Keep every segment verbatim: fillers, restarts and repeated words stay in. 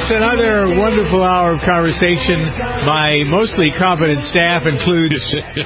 It's another wonderful hour of conversation. My mostly competent staff includes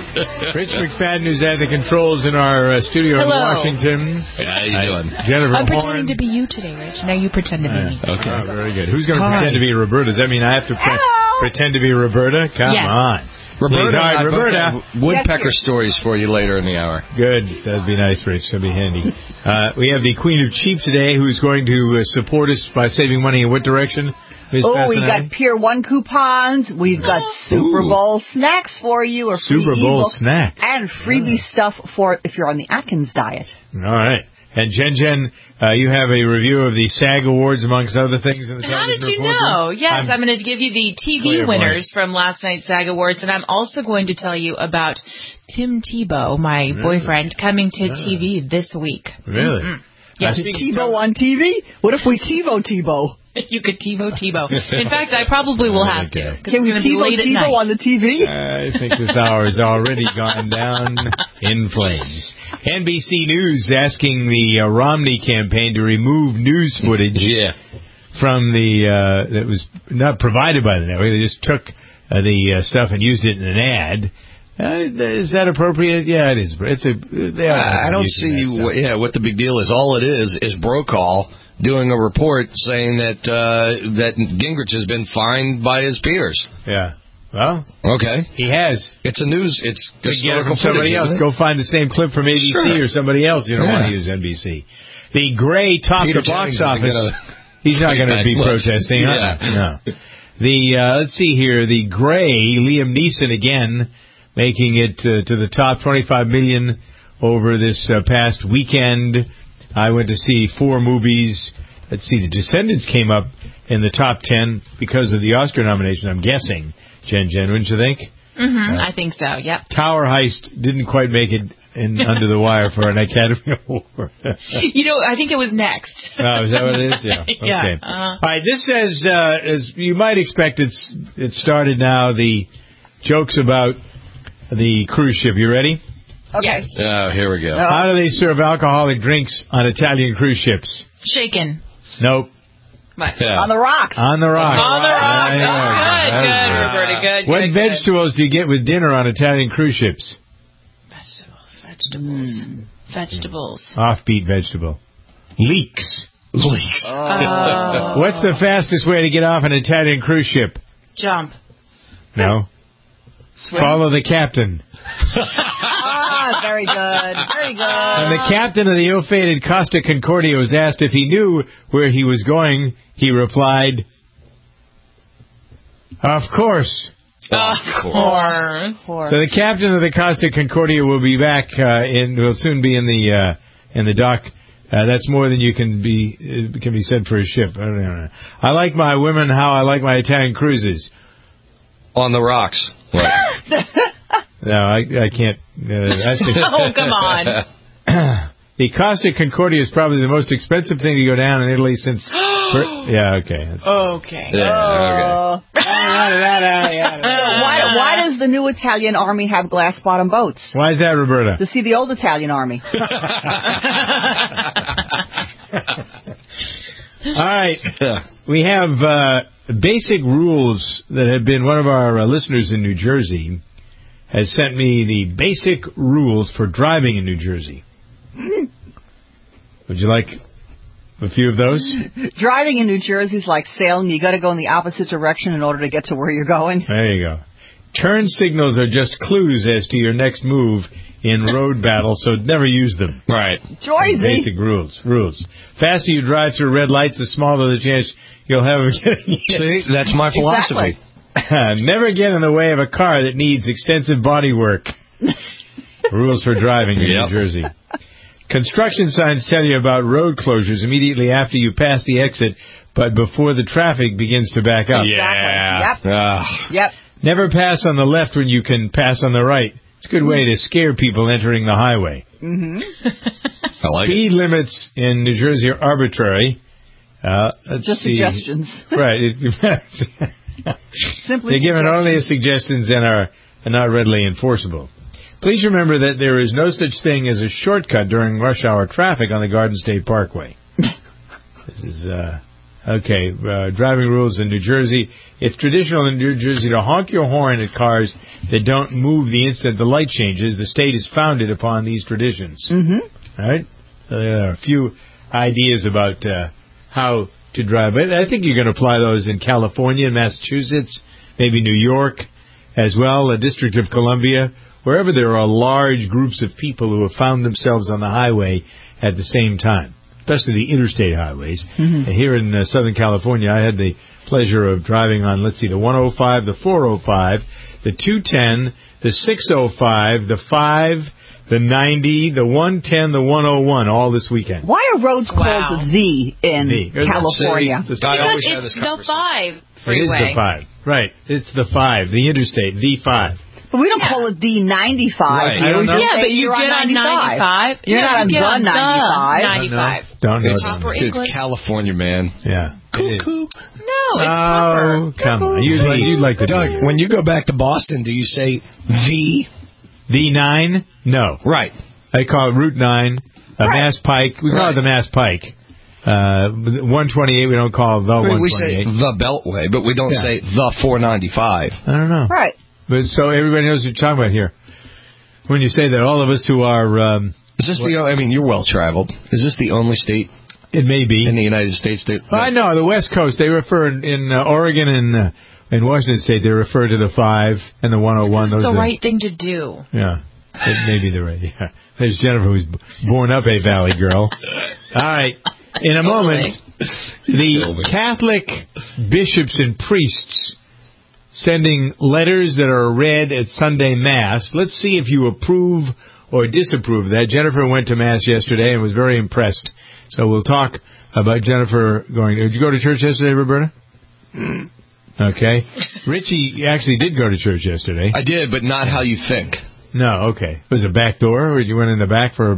Rich McFadden, who's at the controls in our uh, studio Hello. in Washington. How you doing? Jennifer I'm Horn. pretending to be you today, Rich. Now you pretend to be me. Uh, okay. Oh, very good. Who's going to pretend to be Roberta? Does that mean I have to pre- pretend to be Roberta? Come yes. on. Roberta, Please, right, Roberta. Woodpecker stories for you later in the hour. Good. That'd be nice, Rich. That'd be handy. Uh, we have the Queen of Cheap today, who's going to uh, support us by saving money in what direction? Miz Oh, we Fascinati? got Pier one coupons. We've got Super Bowl snacks for you. Or free Super Bowl ebook, snacks. And freebie yeah. stuff for if you're on the Atkins diet. All right. And Jen Jen, uh, you have a review of the SAG Awards, amongst other things. In the How did you report? know? Yes, I'm, I'm going to give you the T V winners point. from last night's SAG Awards, and I'm also going to tell you about Tim Tebow, my really? boyfriend, coming to ah. T V this week. Really? Mm-hmm. Yes. Tebow on T V? What if we TiVo Tebow? You could TiVo Tebow. In fact, I probably will have to. Can we TiVo Tebow on the T V? I think this hour has already gone down in flames. N B C News asking the uh, Romney campaign to remove news footage yeah. from the uh, that was not provided by the network. They just took uh, the uh, stuff and used it in an ad. Uh, is that appropriate? Yeah, it is. It's a. They are uh, I don't see. What, yeah, what the big deal is. All it is is Brokaw doing a report saying that uh, that Gingrich has been fined by his peers. Yeah. Well. Okay. He has. It's a news. It's from historical somebody footage, else. Go find the same clip from A B C sure. or somebody else. You don't yeah. want to use N B C. The Gray topped Peter the box Jennings office. Gonna He's not going to be much. protesting. Yeah. Huh? No. The uh, let's see here. The Gray, Liam Neeson again, making it uh, to the top, twenty-five million over this uh, past weekend. I went to see four movies. Let's see, The Descendants came up in the top ten because of the Oscar nomination, I'm guessing. Jen Jen, wouldn't you think? Mm-hmm, uh, I think so, yep. Tower Heist didn't quite make it in under the wire for an Academy Award. You know, I think it was next. Oh, is that what it is? Yeah. Okay. yeah, uh, All right, this says, uh, as you might expect, it's it started now, the jokes about the cruise ship. You ready? Okay. Oh, here we go. No. How do they serve alcoholic drinks on Italian cruise ships? Shaken. Nope. Yeah. On the rocks. On the rocks. On the rocks. Yeah, Oh, good, yeah, good, yeah. Roberta, good. What good, vegetables good. do you get with dinner on Italian cruise ships? Vegetables, vegetables, mm. vegetables. Offbeat vegetable. Leeks. Leaks. Oh. What's the fastest way to get off an Italian cruise ship? Jump. No. Swim. Follow the captain. Ah, very good. Very good. When the captain of the ill-fated Costa Concordia was asked if he knew where he was going, he replied, "Of course." Of course. So the captain of the Costa Concordia will be back uh, in. Will soon be in the uh, in the dock. Uh, that's more than you can be uh, can be said for a ship. I don't know. I like my women how I like my Italian cruises. On the rocks. Right. No, I, I can't. Uh, I think, oh, come on. The Costa Concordia is probably the most expensive thing to go down in Italy since... yeah, okay. Okay. Yeah, okay. why, why does the new Italian army have glass-bottom boats? Why is that, Roberta? To see the old Italian army. All right. We have uh, basic rules that have been one of our uh, listeners in New Jersey has sent me the basic rules for driving in New Jersey. Would you like a few of those? Driving in New Jersey is like sailing. You got to go in the opposite direction in order to get to where you're going. There you go. Turn signals are just clues as to your next move in road battle, so never use them. Right. Joyzy. Basic rules. Rules. Faster you drive through red lights, the smaller the chance you'll have of getting See, that's my philosophy. Exactly. Never get in the way of a car that needs extensive body work. Rules for driving in Yep. New Jersey. Construction signs tell you about road closures immediately after you pass the exit, but before the traffic begins to back up. Yeah. Exactly. Yep. Ah. Yep. Never pass on the left when you can pass on the right. It's a good way to scare people entering the highway. Mm-hmm. I like Speed it. limits in New Jersey are arbitrary. Uh, let's Just see. suggestions. Right. Simply They're given suggestions. only as suggestions and are, are not readily enforceable. Please remember that there is no such thing as a shortcut during rush hour traffic on the Garden State Parkway. This is uh, Okay, uh, driving rules in New Jersey. It's traditional in New Jersey to honk your horn at cars that don't move the instant the light changes. The state is founded upon these traditions. Mm-hmm. All right? Uh, there are a few ideas about uh, how to drive. But I think you can apply those in California and Massachusetts, maybe New York as well, the District of Columbia, wherever there are large groups of people who have found themselves on the highway at the same time, especially the interstate highways. Mm-hmm. Here in uh, Southern California, I had the pleasure of driving on, let's see, the one oh five, the four oh five, the two ten, the six oh five, the five, the ninety, the one ten, the one oh one, all this weekend. Why are roads Wow. called Z in Z. California? See, I always have Because this it's the five It is freeway. the five. Right. It's the five, the interstate, the five. But we don't Yeah. call it D ninety-five. Right. here. I don't We know. just Yeah, say but you you're get on ninety-five. You're yeah, not you on get the on ninety-five. the ninety-five. Don't know. It's proper It's English. California, man. Yeah. It is. No, it's Oh, proper. come on. You'd, you'd like to Doug, do when you go back to Boston, do you say V? the nine? No. Right. I call it Route nine, uh, Right. Mass Pike. We call Right. it the Mass Pike. Uh, one twenty-eight, we don't call it the We, one we say twenty-eight. the Beltway, but we don't Yeah. say the four ninety-five. I don't know. Right. But so everybody knows what you're talking about here. When you say that, all of us who are, um, Is this the? I mean, you're well traveled. Is this the only state it may be. in the United States that? Well, I know the West Coast. They refer in, in uh, Oregon and uh, in Washington State. They refer to the five and the one hundred one. Those It's the are, right thing to do. Yeah, it may be the right. Yeah. There's Jennifer, who's b- born up a Valley girl. All right, in a moment, the Catholic bishops and priests sending letters that are read at Sunday Mass. Let's see if you approve or disapprove of that. Jennifer went to Mass yesterday and was very impressed. So we'll talk about Jennifer going. Did you go to church yesterday, Roberta? Okay. Richie actually did go to church yesterday. I did, but not how you think. No, okay. Was it a back door, or you went in the back for?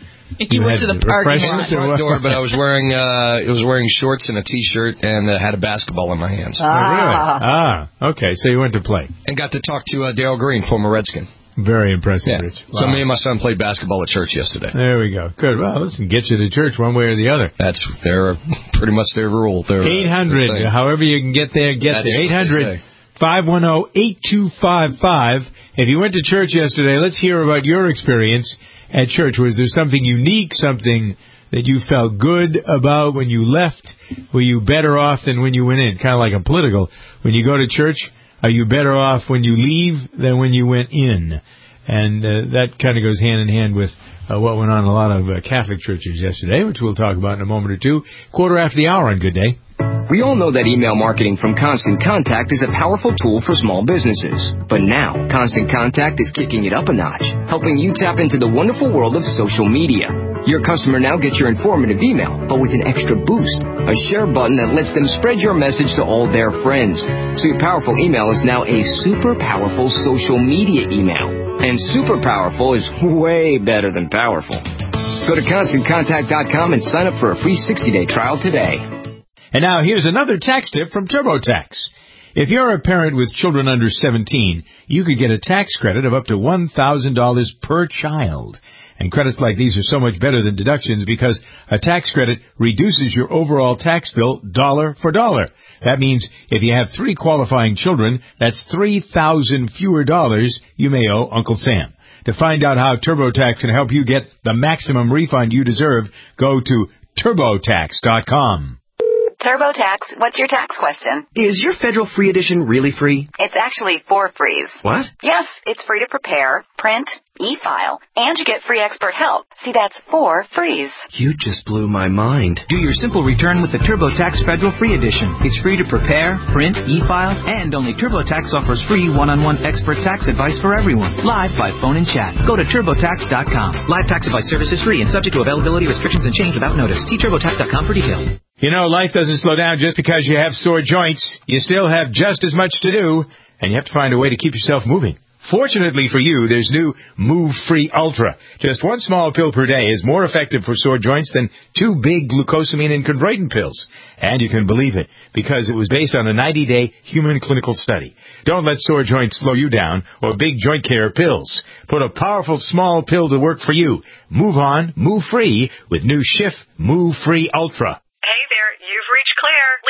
You went to had the parking refreshments lot. or what? Front door, but I was wearing uh, I was wearing shorts and a t-shirt and uh, had a basketball in my hands, Oh, really? Ah. Ah, okay. So you went to play. and got to talk to uh, Darryl Green, former Redskin. Very impressive, Yeah. Rich. So Wow. me and my son played basketball at church yesterday. There we go. Good. Well, listen, get you to church one way or the other. That's their pretty much their rule. Their, uh, eight hundred, their thing. however you can get there, get That's there. what eight they hundred, say. five one zero, eight two five five. If you went to church yesterday, let's hear about your experience at church. Was there something unique, something that you felt good about when you left? Were you better off than when you went in? Kind of like a political. When you go to church, are you better off when you leave than when you went in? And uh, that kind of goes hand in hand with uh, what went on in a lot of uh, Catholic churches yesterday, which we'll talk about in a moment or two. Quarter after the hour on Good Day. We all know that email marketing from Constant Contact is a powerful tool for small businesses. But now, Constant Contact is kicking it up a notch, helping you tap into the wonderful world of social media. Your customer now gets your informative email, but with an extra boost, a share button that lets them spread your message to all their friends. So your powerful email is now a super powerful social media email. And super powerful is way better than powerful. Go to constant contact dot com and sign up for a free sixty day trial today. And now here's another tax tip from TurboTax. If you're a parent with children under seventeen, you could get a tax credit of up to one thousand dollars per child. And credits like these are so much better than deductions because a tax credit reduces your overall tax bill dollar for dollar. That means if you have three qualifying children, that's three thousand fewer dollars you may owe Uncle Sam. To find out how TurboTax can help you get the maximum refund you deserve, go to turbo tax dot com. TurboTax, what's your tax question? Is your federal free edition really free? It's actually four frees. What? Yes, it's free to prepare, print, e-file, and you get free expert help. See, that's four frees. You just blew my mind. Do your simple return with the TurboTax Federal Free Edition. It's free to prepare, print, e-file, and only TurboTax offers free one-on-one expert tax advice for everyone, live by phone and chat. Go to turbo tax dot com. Live tax advice service is free and subject to availability restrictions and change without notice. See turbo tax dot com for details. You know, life doesn't slow down just because you have sore joints. You still have just as much to do, and you have to find a way to keep yourself moving. Fortunately for you, there's new Move Free Ultra. Just one small pill per day is more effective for sore joints than two big glucosamine and chondroitin pills. And you can believe it, because it was based on a ninety-day human clinical study. Don't let sore joints slow you down or big joint care pills. Put a powerful small pill to work for you. Move on, move free with new Schiff Move Free Ultra. Hey there, you've reached Claire.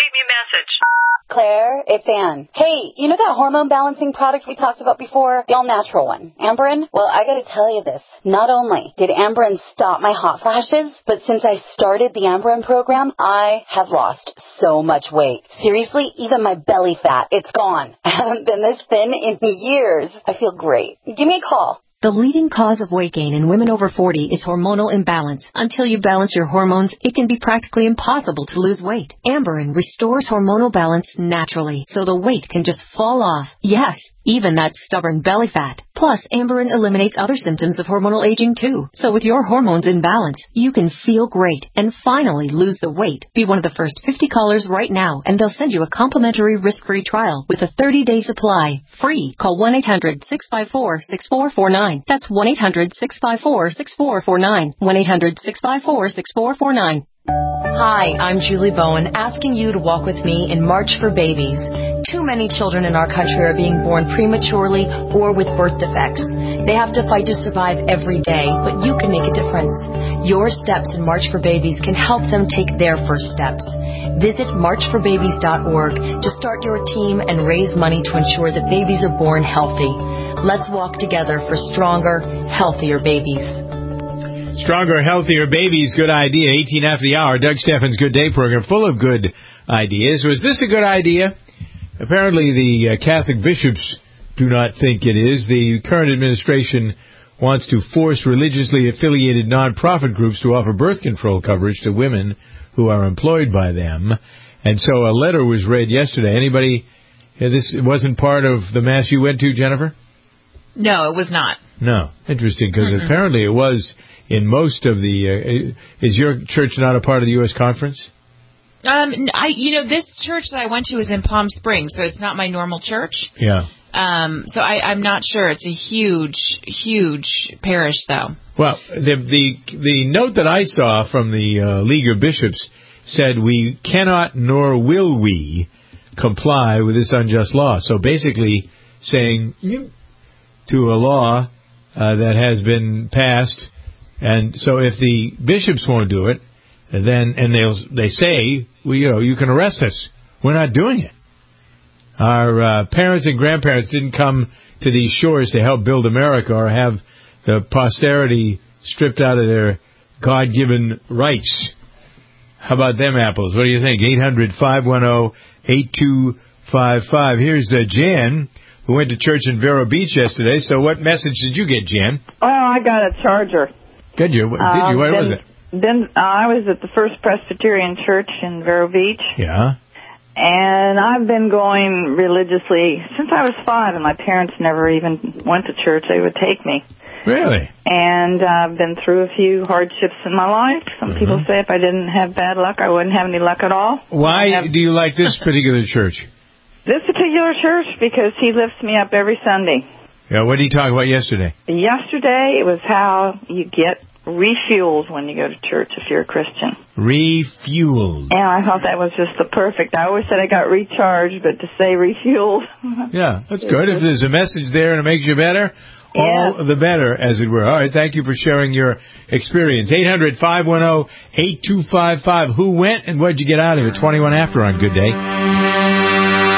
Claire, it's Ann. Hey, you know that hormone balancing product we talked about before? The all-natural one, Amberen? Well, I gotta tell you this. Not only did Amberen stop my hot flashes, but since I started the Amberen program, I have lost so much weight. Seriously, even my belly fat, it's gone. I haven't been this thin in years. I feel great. Give me a call. The leading cause of weight gain in women over forty is hormonal imbalance. Until you balance your hormones, it can be practically impossible to lose weight. Amberen restores hormonal balance naturally, so the weight can just fall off. Yes, even that stubborn belly fat. Plus, Amberen eliminates other symptoms of hormonal aging too. So with your hormones in balance, you can feel great and finally lose the weight. Be one of the first fifty callers right now, and they'll send you a complimentary risk-free trial with a thirty-day supply. Free. Call one eight hundred six five four six four four nine. That's one eight hundred six five four six four four nine. one eight hundred six five four six four four nine. Hi, I'm Julie Bowen, asking you to walk with me in March for Babies. Too many children in our country are being born prematurely or with birth defects. They have to fight to survive every day, but you can make a difference. Your steps in March for Babies can help them take their first steps. Visit march for babies dot org to start your team and raise money to ensure that babies are born healthy. Let's walk together for stronger, healthier babies. Stronger, healthier babies, good idea. eighteen after the hour, Doug Steffens' Good Day program, full of good ideas. Was this a good idea? Apparently the uh, Catholic bishops do not think it is. The current administration wants to force religiously affiliated nonprofit groups to offer birth control coverage to women who are employed by them. And so a letter was read yesterday. Anybody, uh, this wasn't part of the Mass you went to, Jennifer? No, it was not. No. Interesting, because apparently it was in most of the... Uh, is your church not a part of the U S conference? Um, I, you know, this church that I went to is in Palm Springs, so it's not my normal church. Yeah. Um, so I, I'm not sure. It's a huge, huge parish, though. Well, the the the note that I saw from the uh, League of Bishops said we cannot nor will we comply with this unjust law. So basically saying to a law uh, that has been passed, and so if the bishops won't do it, then and they they say, well, you know, you can arrest us. We're not doing it. Our uh, parents and grandparents didn't come to these shores to help build America or have the posterity stripped out of their God-given rights. How about them apples? What do you think? eight hundred five one zero eight two five five. Here's uh, Jan, who went to church in Vero Beach yesterday. So what message did you get, Jan? Well, I got a charger. Did you? Did you? What um, was it? Then uh, I was at the First Presbyterian Church in Vero Beach. Yeah. And I've been going religiously since I was five, and my parents never even went to church. They would take me. Really? And I've been through a few hardships in my life. Some mm-hmm. people say if I didn't have bad luck, I wouldn't have any luck at all. Why have... do you like this particular church? This particular church, because he lifts me up every Sunday. Yeah, what did he talk about yesterday? Yesterday, it was how you get refueled when you go to church if you're a Christian. Refueled. And I thought that was just the perfect. I always said I got recharged, but to say refueled. Yeah, that's good. If there's a message there and it makes you better, all yeah. the better, as it were. All right, thank you for sharing your experience. eight hundred five one zero eight two five five. Who went and what did you get out of it? twenty-one after on Good Day.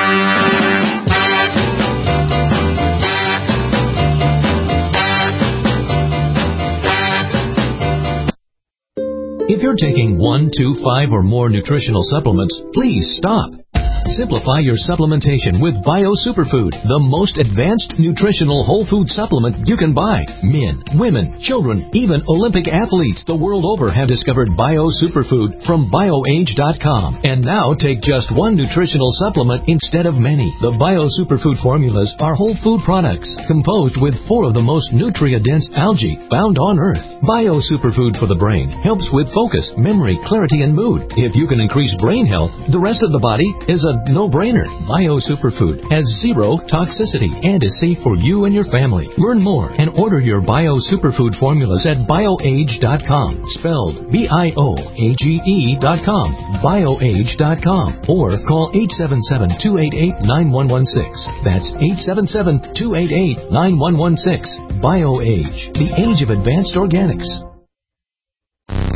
If you're taking one, two, five, or more nutritional supplements, please stop. Simplify your supplementation with Bio Superfood, the most advanced nutritional whole food supplement you can buy. Men, women, children, even Olympic athletes the world over have discovered Bio Superfood from bio age dot com. And now take just one nutritional supplement instead of many. The Bio Superfood formulas are whole food products composed with four of the most nutrient-dense algae found on Earth. Bio Superfood for the brain helps with focus, memory, clarity, and mood. If you can increase brain health, the rest of the body is a no-brainer. Bio Superfood has zero toxicity and is safe for you and your family. Learn more and order your Bio Superfood formulas at bio age dot com, spelled B I O A G E dot com, bio age dot com, or call eight seven seven, two eight eight, nine one one six. That's eight seven seven, two eight eight, nine one one six. BioAge, the age of advanced organics.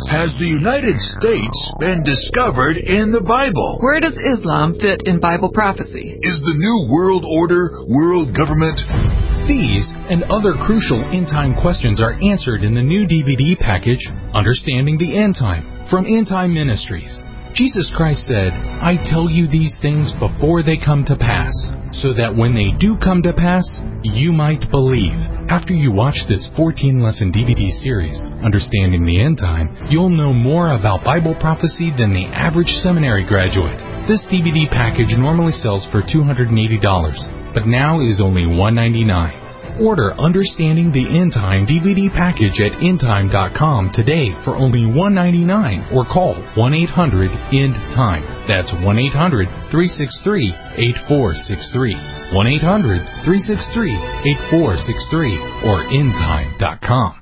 has the United States been discovered in the Bible? Where does Islam fit in Bible prophecy? Is the New World Order world government? These and other crucial end-time questions are answered in the new D V D package, Understanding the End Time, from End Time Ministries. Jesus Christ said, I tell you these things before they come to pass, so that when they do come to pass, you might believe. After you watch this fourteen-lesson D V D series, Understanding the End Time, you'll know more about Bible prophecy than the average seminary graduate. This D V D package normally sells for two hundred eighty dollars, but now is only one hundred ninety-nine dollars. Order Understanding the End Time D V D package at endtime dot com today for only one hundred ninety-nine dollars or call one eight hundred end time. That's one eight hundred, three six three, eight four six three. one eight hundred, three six three, eight four six three or endtime dot com.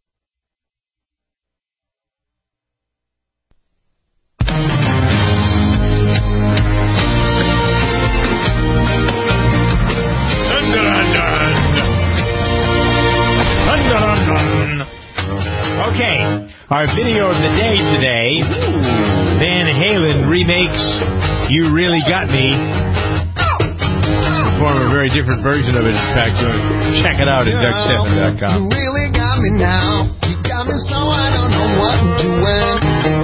Okay, our video of the day today, Van Halen remakes You Really Got Me. Perform a very different version of it. In fact, check it out at Doug Stephan dot com. You really got me now. You got me so I don't know what I'm doing.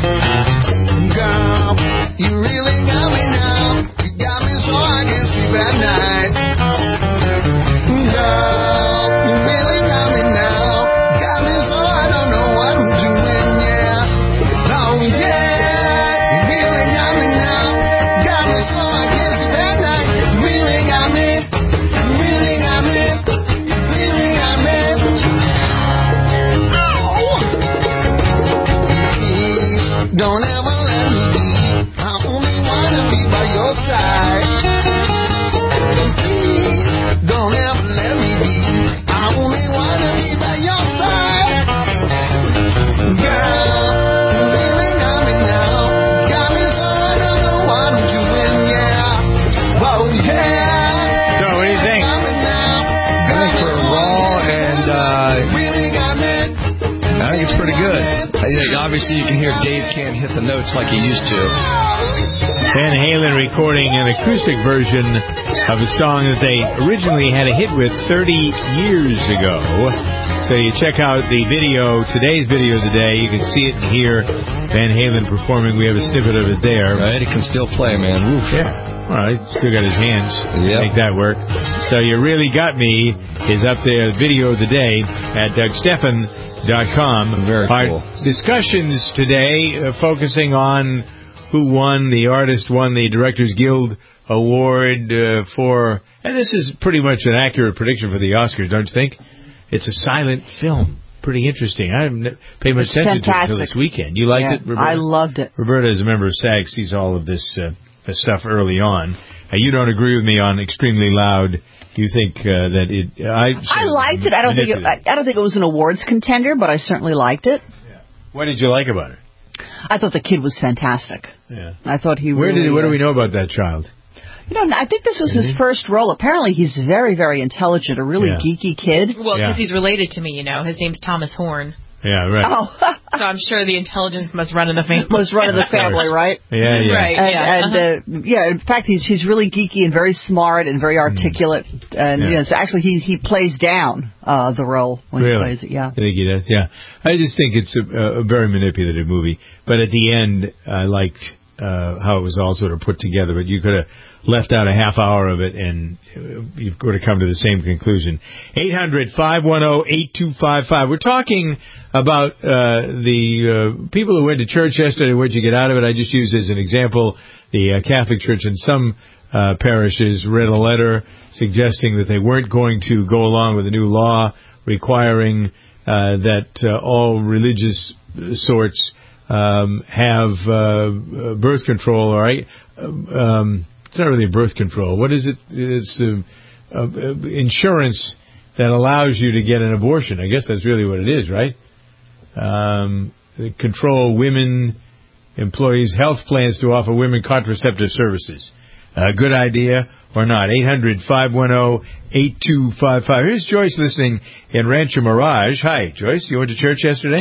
Girl, you really got me now. You got me so I can't sleep at night. Girl, you really got me now. Got me so I don't know what I'm doing, yeah. Oh, yeah. You really got me now. Got me so I can't sleep at night. You really got me. You really got me. You really got me. Oh. Please, don't ever let me be. I only wanna be by your side. Please, don't ever let me be. I only wanna be by your side. Girl, you really got me now. Got me so I don't know what I'm doing, yeah. Oh, yeah. So, what do you think? I think for Raw and, uh, I think it's pretty good. I think obviously you can hear Dave can't hit the notes like he used to. Van Halen recording an acoustic version of a song that they originally had a hit with thirty years ago. So you check out the video, today's video today. You can see it and hear Van Halen performing. We have a snippet of it there. Right, it can still play, man. Woof. Yeah. All right, still got his hands to Yep. make that work. So You Really Got Me is up there, video of the day at Doug Stephan dot com. Very Our cool. discussions today uh, focusing on who won, the artist won the Directors Guild Award uh, for, and this is pretty much an accurate prediction for the Oscars, don't you think? It's a silent film. Pretty interesting. I haven't paid much It's attention to it fantastic. until this weekend. You liked Yeah, it, Roberta? I loved it. Roberta, as a member of SAG, sees all of this uh, stuff early on. Uh, you don't agree with me on Extremely Loud. You think uh, that it... I I liked it. I don't think it, I, I don't think it was an awards contender, but I certainly liked it. What did you like about it? I thought the kid was fantastic. Yeah. I thought he Where really... did? What do uh, we know about that child? You know, I think this was his Mhm. first role. Apparently, he's very, very intelligent, a really Yeah. geeky kid. Well, because Yeah. he's related to me, you know. His name's Thomas Horn. Yeah, right. Oh, So I'm sure the intelligence must run in the family. was running the family, right? Yeah, yeah. Right. And, yeah. and uh, yeah, in fact, he's he's really geeky and very smart and very articulate. And Yeah. you know, so actually, he he plays down uh, the role when Really? he plays it. Yeah. I think he does, yeah. I just think it's a, a very manipulative movie. But at the end, I liked uh, how it was all sort of put together. But you could have left out a half hour of it, and uh, you would have come to the same conclusion. eight hundred, five one zero, eight two five five. We're talking about uh, the uh, people who went to church yesterday. What'd you get out of it? I just used as an example the uh, Catholic Church in some uh, parishes read a letter suggesting that they weren't going to go along with a new law requiring uh, that uh, all religious sorts um, have uh, birth control, all right? Um, it's not really birth control. What is it? It's uh, uh, insurance that allows you to get an abortion. I guess that's really what it is, right? Um, they control women, employees' health plans to offer women contraceptive services. A good idea or not? eight hundred, five one zero, eight two five five. Here's Joyce listening in Rancho Mirage. Hi, Joyce. You went to church yesterday?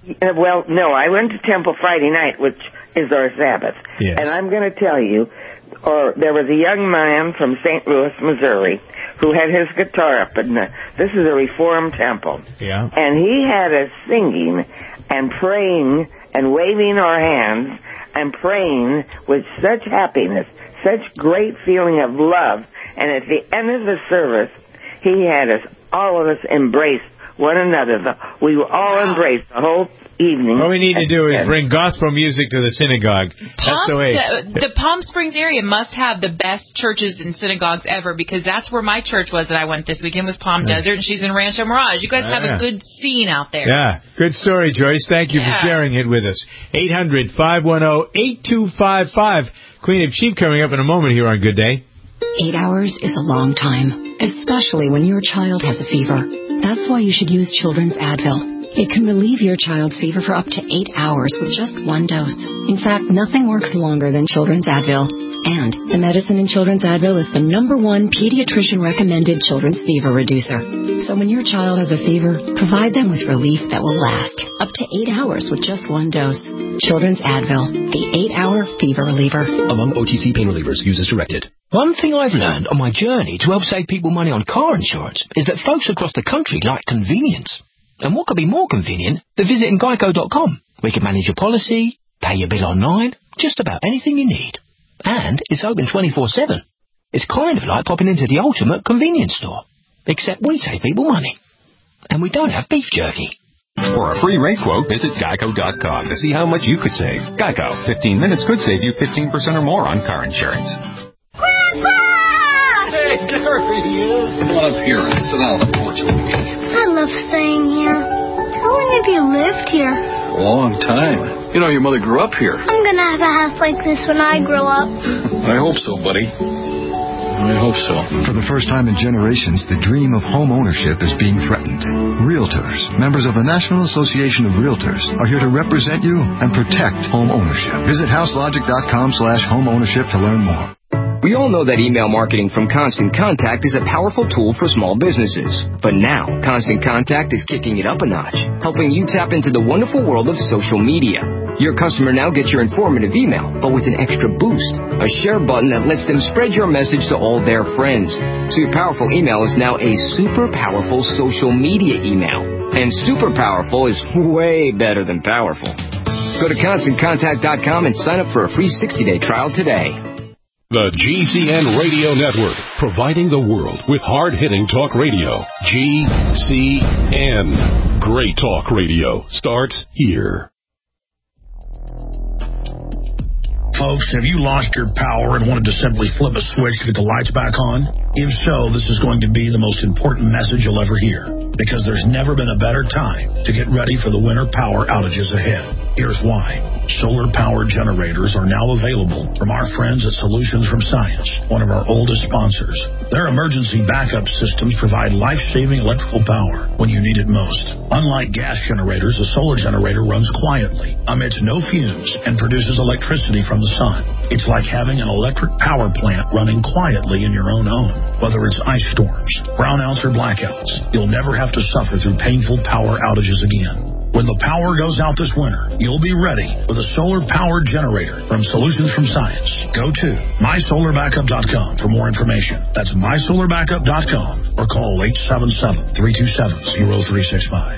Uh, well, no, I went to temple Friday night, which is our Sabbath. Yes. And I'm going to tell you, or there was a young man from Saint Louis, Missouri, who had his guitar up, and uh, this is a Reformed temple. Yeah. And he had us singing and praying and waving our hands and praying with such happiness, such great feeling of love. And at the end of the service, he had us, all of us, embrace one another. The, we were all wow. embraced the whole evening. What we need to do is bring gospel music to the synagogue. Palm, that's the way. The Palm Springs area must have the best churches and synagogues ever, because that's where my church was that I went this weekend, was Palm yeah. Desert, and she's in Rancho Mirage. You guys uh, have a good scene out there. Yeah. Good story, Joyce. Thank you yeah. for sharing it with us. eight hundred, five one zero, eight two five five. Queen of Sheep coming up in a moment here on Good Day. Eight hours is a long time, especially when your child has a fever. That's why you should use Children's Advil. It can relieve your child's fever for up to eight hours with just one dose. In fact, nothing works longer than Children's Advil. And the medicine in Children's Advil is the number one pediatrician-recommended children's fever reducer. So when your child has a fever, provide them with relief that will last up to eight hours with just one dose. Children's Advil, the eight-hour fever reliever. Among O T C pain relievers, use as directed. One thing I've learned on my journey to help save people money on car insurance is that folks across the country like convenience. And what could be more convenient than visiting geico dot com? We can manage your policy, pay your bill online, just about anything you need. And it's open twenty-four seven. It's kind of like popping into the ultimate convenience store. Except we save people money. And we don't have beef jerky. For a free rate quote, visit geico dot com to see how much you could save. Geico. fifteen minutes could save you fifteen percent or more on car insurance. Grandpa! Hey, there he is. Come on up here and sit down on the porch with me. I love staying here. How long have you lived here? A long time. You know, your mother grew up here. I'm going to have a house like this when I grow up. I hope so, buddy. I hope so. For the first time in generations, the dream of home ownership is being threatened. Realtors, members of the National Association of Realtors, are here to represent you and protect home ownership. Visit houselogic dot com slash home ownership to learn more. We all know that email marketing from Constant Contact is a powerful tool for small businesses. But now, Constant Contact is kicking it up a notch, helping you tap into the wonderful world of social media. Your customer now gets your informative email, but with an extra boost, a share button that lets them spread your message to all their friends. So your powerful email is now a super powerful social media email. And super powerful is way better than powerful. Go to constant contact dot com and sign up for a free sixty day trial today. The G C N Radio Network, providing the world with hard-hitting talk radio. G C N. Great talk radio starts here. Folks, have you lost your power and wanted to simply flip a switch to get the lights back on? If so, this is going to be the most important message you'll ever hear, because there's never been a better time to get ready for the winter power outages ahead. Here's why. Solar-powered generators are now available from our friends at Solutions from Science, one of our oldest sponsors. Their emergency backup systems provide life-saving electrical power when you need it most. Unlike gas generators, a solar generator runs quietly, emits no fumes, and produces electricity from the sun. It's like having an electric power plant running quietly in your own home. Whether it's ice storms, brownouts, or blackouts, you'll never have to suffer through painful power outages again. When the power goes out this winter, you'll be ready with a solar-powered generator from Solutions from Science. Go to my solar backup dot com for more information. That's my solar backup dot com or call eight seven seven, three two seven, zero three six five.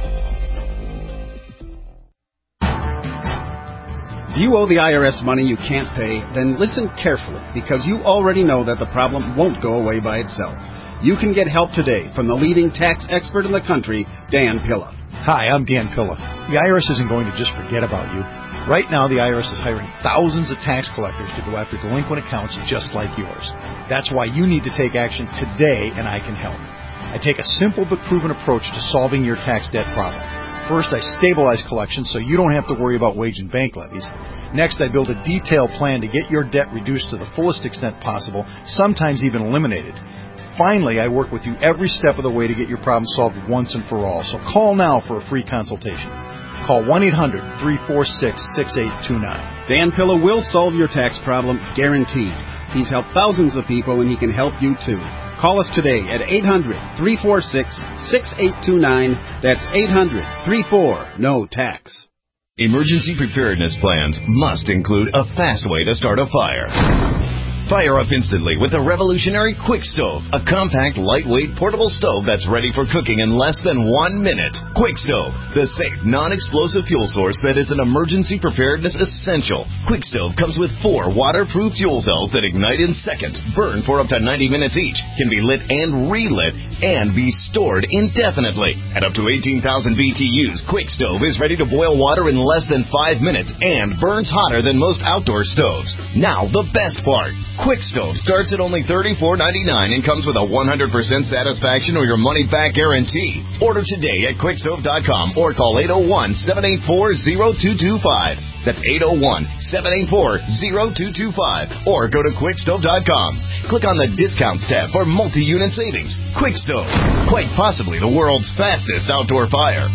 If you owe the I R S money you can't pay, then listen carefully, because you already know that the problem won't go away by itself. You can get help today from the leading tax expert in the country, Dan Pilla. Hi, I'm Dan Pilla. The I R S isn't going to just forget about you. Right now, the I R S is hiring thousands of tax collectors to go after delinquent accounts just like yours. That's why you need to take action today, and I can help. I take a simple but proven approach to solving your tax debt problem. First, I stabilize collections so you don't have to worry about wage and bank levies. Next, I build a detailed plan to get your debt reduced to the fullest extent possible, sometimes even eliminated. Finally, I work with you every step of the way to get your problem solved once and for all. So call now for a free consultation. Call one eight hundred, three four six, six eight two nine. Dan Pilla will solve your tax problem, guaranteed. He's helped thousands of people, and he can help you too. Call us today at eight hundred, three four six, six eight two nine. That's eight hundred, three four, N O T A X. Emergency preparedness plans must include a fast way to start a fire. Fire up instantly with the revolutionary Quick Stove, a compact, lightweight, portable stove that's ready for cooking in less than one minute. Quick Stove, the safe, non-explosive fuel source that is an emergency preparedness essential. Quick Stove comes with four waterproof fuel cells that ignite in seconds, burn for up to ninety minutes each, can be lit and relit, and be stored indefinitely. At up to eighteen thousand B T Us, Quick Stove is ready to boil water in less than five minutes and burns hotter than most outdoor stoves. Now, the best part. Quick Stove starts at only thirty-four ninety-nine and comes with a one hundred percent satisfaction or your money-back guarantee. Order today at quick stove dot com or call eight oh one, seven eight four, oh two two five. That's eight oh one, seven eight four, oh two two five. Or go to quick stove dot com. Click on the Discounts tab for multi-unit savings. Quick Stove, quite possibly the world's fastest outdoor fire.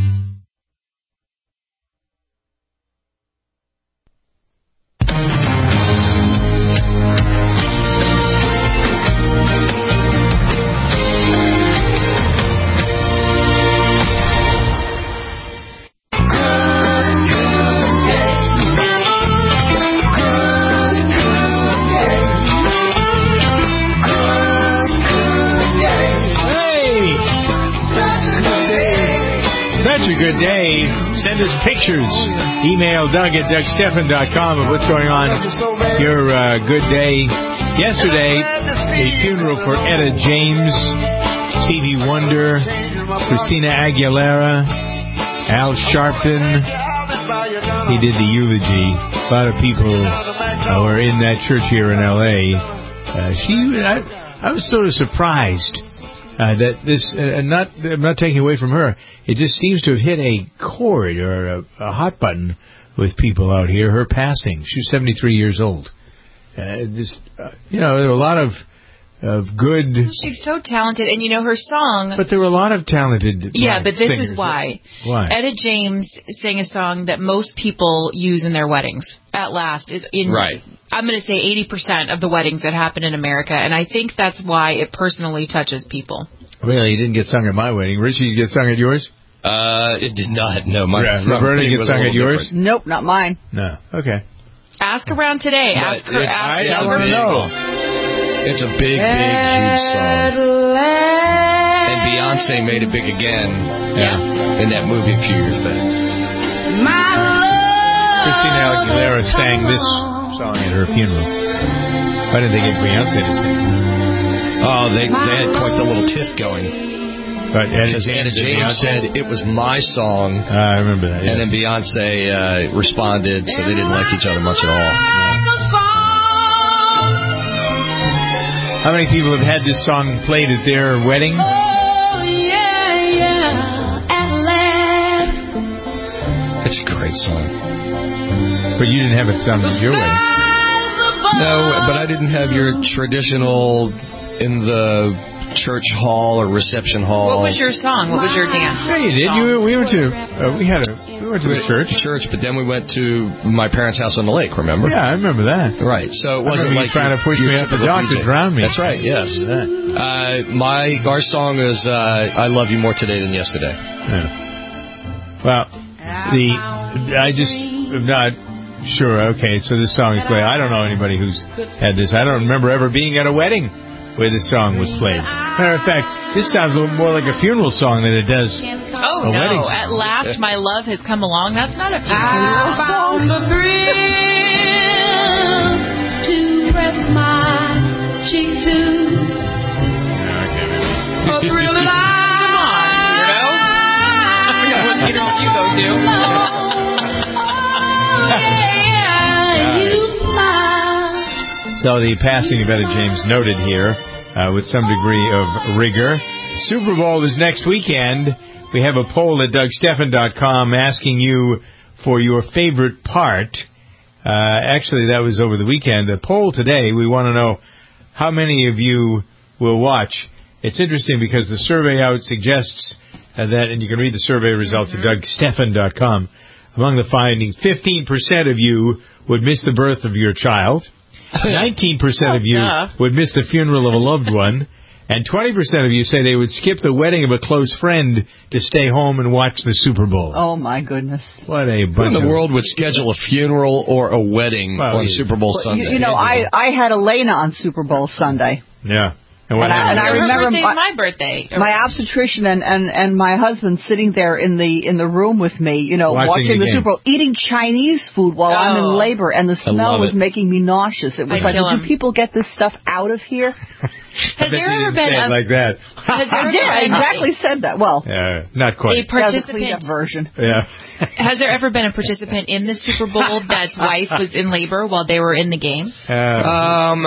Such a good day. Send us pictures. Email Doug at Doug Stephan dot com of what's going on. Your uh, good day. Yesterday, a funeral for Etta James, Stevie Wonder, Christina Aguilera, Al Sharpton. He did the eulogy. A lot of people uh, were in that church here in L A. Uh, she, I, I was sort of surprised. Uh, that this, uh, not, I'm not taking away from her. It just seems to have hit a chord or a, a hot button with people out here. Her passing. She was seventy-three years old. Uh, just, uh, you know, there were a lot of of good. She's so talented, and you know her song. But there were a lot of talented. Yeah, but this singers. is why. Why? Etta James sang a song that most people use in their weddings. At last is in. Right. I'm going to say eighty percent of the weddings that happen in America, and I think that's why it personally touches people. Really, you didn't get sung at my wedding. Richie, you get sung at yours? Uh, it did not. No, my. Yeah, my Roberta, wedding you get was a sung at little yours? different. Nope, not mine. No. Okay. Ask around today. But ask her. it's- Ask it's I a want to big- know. It's a big, big, huge song. And Beyonce made it big again. Yeah. In that movie a few years back. Christina Aguilera sang this song at her funeral. Why didn't they get Beyonce to sing? Oh, they they had quite the little tiff going. But Etta Because Etta James, and James Beyonce? said it was my song. Uh, I remember that. Yeah. And then Beyonce uh, responded, so they didn't like each other much at all. How many people have had this song played at their wedding? It's a great song. But you didn't have it sung at your wedding. No, but I didn't have your traditional in the church hall or reception hall. What was your song? What was your dance? Yeah, you did. You, we went to uh, we had a we went to the church. Church, but then we went to my parents' house on the lake. Remember? Yeah, I remember that. Right. So it I wasn't remember like you trying to push your me out the typical dock D J. to drown me. That's right. Yes. Uh, my our song is uh, "I Love You More Today Than Yesterday." Yeah. Well, the I just am not sure. Okay, so this song is played. I don't know anybody who's had this. I don't remember ever being at a wedding where this song was played. Matter of fact, this sounds a little more like a funeral song than it does Oh a no! wedding song. At last, my love has come along. That's not a funeral song. the thrill to press my cheek to a thrill that I Come on, weirdo. What funeral do you go to? So the passing of Etta James noted here uh, with some degree of rigor. Super Bowl is next weekend. We have a poll at Doug Stephan dot com asking you for your favorite part. Uh, actually, that was over the weekend. The poll today, we want to know how many of you will watch. It's interesting because the survey out suggests uh, that, and you can read the survey results at Doug Stephan dot com. Among the findings, fifteen percent of you would miss the birth of your child. nineteen percent of you would miss the funeral of a loved one. And twenty percent of you say they would skip the wedding of a close friend to stay home and watch the Super Bowl. Oh, my goodness. What a bunch Who in the of... world would schedule a funeral or a wedding well, on yeah. Super Bowl Well, Sunday? you, you know, I, I had Elena on Super Bowl Sunday. Yeah. And, what and, I, and I Her remember birthday's my, my birthday. my obstetrician and, and, and my husband sitting there in the in the room with me, you know, Watching watching, the the, game. Super Bowl, eating Chinese food while I'm in Oh. labor, and the smell was it. making me nauseous. It was I'd like, kill do him. people get this stuff out of here? Has there ever been a, like that? has there I ever did. I been exactly said that. Well, Yeah, not a quite. that was a cleaned participant? up version. Yeah. Has there ever been a participant in the Super Bowl that's wife was in labor while they were in the game? Um,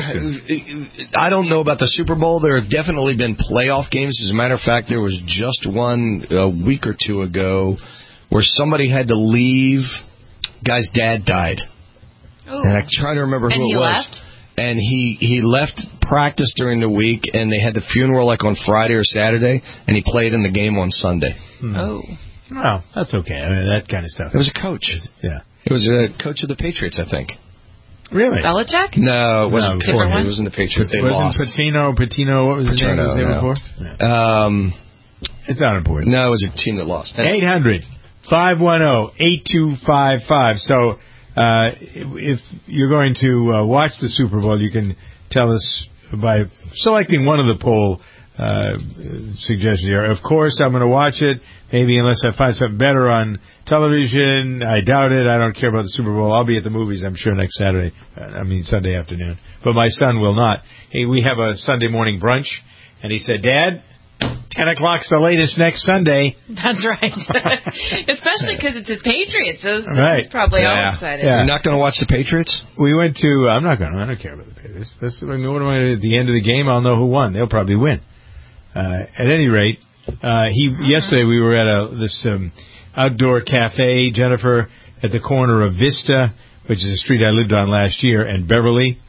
I don't know about the Super Bowl. There have definitely been playoff games. As a matter of fact, there was just one a week or two ago where somebody had to leave. Guy's dad died. Ooh. And I'm trying to remember who And it he was. left? And he, he left practice during the week, and they had the funeral like on Friday or Saturday, and he played in the game on Sunday. Hmm. Oh. Well, that's okay. I mean, that kind of stuff. It was a coach. Yeah. It was a coach of the Patriots, I think. Really? Belichick? No, it wasn't No, before him. different It was in the Patriots. They Wasn't lost. Patino, Patino, what was his name? Paterno, Was there no. before? Yeah. Um, It's not important. no, it was a team that lost. eight hundred, five one zero, eight two five five. So uh, if you're going to uh, watch the Super Bowl, you can tell us by selecting one of the poll uh, suggestions here. Of course, I'm going to watch it, maybe unless I find something better on television. I doubt it. I don't care about the Super Bowl. I'll be at the movies, I'm sure, next Saturday. Uh, I mean, Sunday afternoon. But my son will not. Hey, we have a Sunday morning brunch, and he said, Dad, ten o'clock's the latest next Sunday. That's right. Especially because it's his Patriots. So Right. he's probably all Yeah. excited. Yeah. You're not going to watch the Patriots? We went to, I'm not going to, I don't care about the Patriots. That's, I mean, what am I, at the end of the game, I'll know who won. They'll probably win. Uh, at any rate, uh, he, yesterday we were at a, this, um, outdoor cafe, Jennifer, at the corner of Vista, which is a street I lived on last year, and Beverly.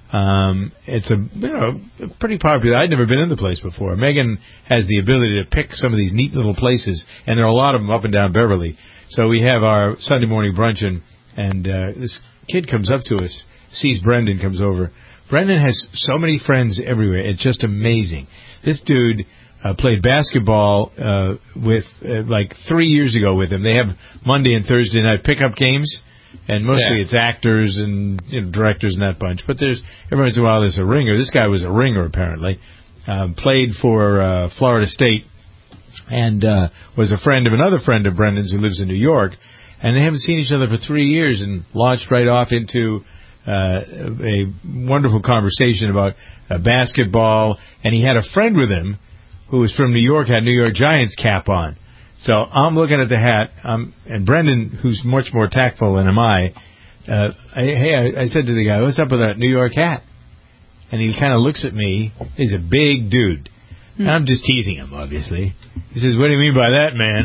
Um, it's a, you know, pretty popular. I'd never been in the place before. Megan has the ability to pick some of these neat little places, and there are a lot of them up and down Beverly. So we have our Sunday morning brunch, and, and uh, this kid comes up to us, sees Brendan, comes over. Brendan has so many friends everywhere. It's just amazing. This dude uh, played basketball uh, with uh, like three years ago with him. They have Monday and Thursday night pickup games. And mostly Yeah. it's actors and, you know, directors and that bunch. But there's every once in a while there's a ringer. This guy was a ringer apparently. Um, played for uh, Florida State and uh, was a friend of another friend of Brendan's who lives in New York. And they haven't seen each other for three years and launched right off into uh, a wonderful conversation about uh, basketball. And he had a friend with him who was from New York, had New York Giants cap on. So I'm looking at the hat, um, and Brendan, who's much more tactful than am I, uh, I hey, I, I said to the guy, what's up with that New York hat? And he kind of looks at me. He's a big dude. And I'm just teasing him, obviously. He says, what do you mean by that, man?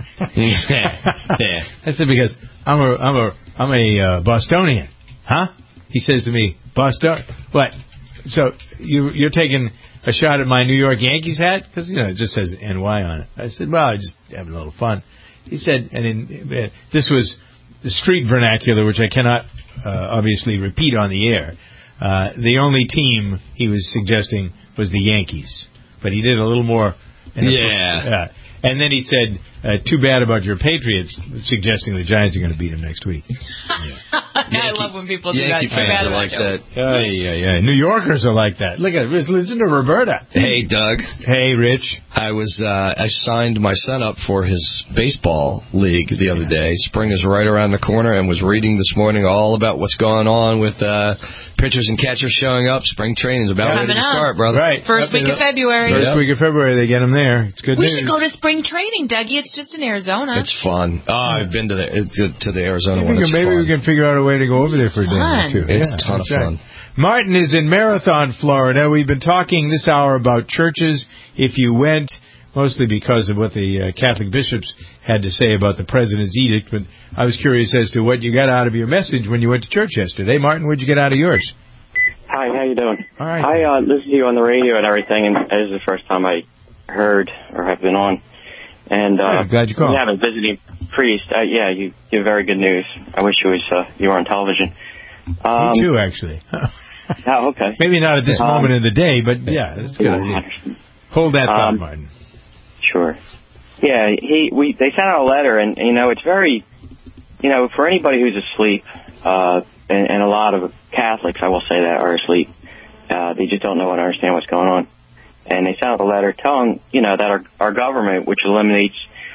Yeah. I said, because I'm a, I'm a, I'm a uh, Bostonian. Huh? He says to me, Boston, what? So you, you're taking a shot at my New York Yankees hat? Because, you know, it just says N Y on it. I said, well, I just having a little fun. He said, and in, uh, this was the street vernacular, which I cannot uh, obviously repeat on the air. Uh, the only team he was suggesting was the Yankees. But he did a little more. In the, Yeah. uh, and then he said, uh, too bad about your Patriots, suggesting the Giants are going to beat them next week. I love when people do that. Yankee Too fans bad are about like Joe. that. Yeah, yeah, yeah. New Yorkers are like that. Look at listen to Roberta. Hey, Doug. Hey, Rich. I was uh, I signed my son up for his baseball league the other day. Spring is right around the corner, and was reading this morning all about what's going on with uh, pitchers and catchers showing up. Spring training is about Coming ready to up. start, brother. Right. First week of February. First Yep. week of February, they get them there. It's good We news. should go to spring training, Dougie. It's just in Arizona. It's fun. Oh, I've been to the to the Arizona Maybe, one. we It's can, maybe fun. we can figure out a way to go over there for a day or Fun. two. It's Yeah, a ton of that's right. fun. Martin is in Marathon, Florida. We've been talking this hour about churches. If you went, mostly because of what the uh, Catholic bishops had to say about the president's edict, but I was curious as to what you got out of your message when you went to church yesterday. Martin, what'd you get out of yours? Hi, how you doing? All right. I uh, listened to you on the radio and everything, and this is the first time I heard or have been on. And uh, I'm glad you called. You have a visiting priest. Uh, yeah, you give very good news. I wish you was uh, you were on television. Um, Me too, actually. Oh, okay. Maybe not at this Um, moment in the day, but yeah, that's a good idea. Hold that thought, Um, Martin. Sure. Yeah, he we they sent out a letter, and you know it's very, you know, for anybody who's asleep, uh, and, and a lot of Catholics, I will say that, are asleep. Uh, they just don't know and understand what's going on. And they sent out a letter telling, you know, that our our government, which eliminates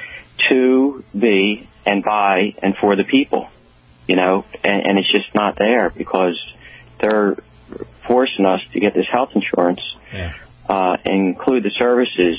to, be, and by, and for the people, you know, and, and it's just not there because they're forcing us to get this health insurance, yeah. uh, and include the services.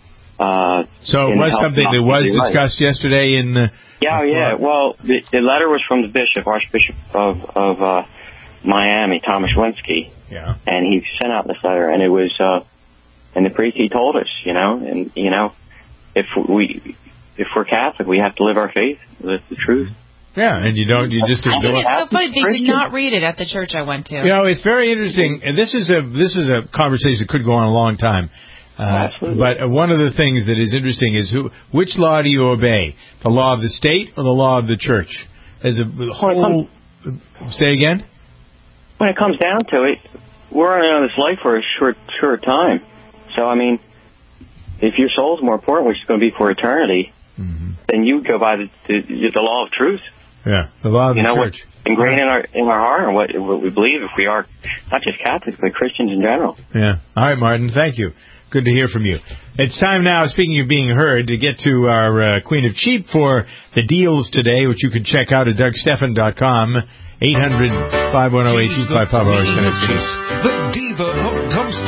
Uh, so it was something that was discussed yesterday in... Uh, yeah, oh, yeah. Well, the, the letter was from the bishop, Archbishop of, of uh, Miami, Thomas Linsky. Yeah. And he sent out this letter, and it was... Uh, and the priest, he told us, you know, and, you know, if we... If we're Catholic, we have to live our faith. That's the truth. Yeah, and you don't, you just ignore it. It's so funny. They did not read it at the church I went to. You know, it's very interesting, and this is a this is a conversation that could go on a long time. Uh, but one of the things that is interesting is who, which law do you obey? The law of the state or the law of the church? As a whole, say again? When it comes down to it, we're only on this life for a short short time. So, I mean, if your soul's more important, which is going to be for eternity, mm-hmm. then you go by the, the the law of truth. Yeah, the law of you the know, church. Ingrained in our in our heart, and what, what we believe if we are not just Catholics but Christians in general. Yeah. All right, Martin. Thank you. Good to hear from you. It's time now, speaking of being heard, to get to our uh, Queen of Cheap for the deals today, which you can check out at Doug Stephan dot com. eight hundred, five one zero, eight two five five. The diva of dumpster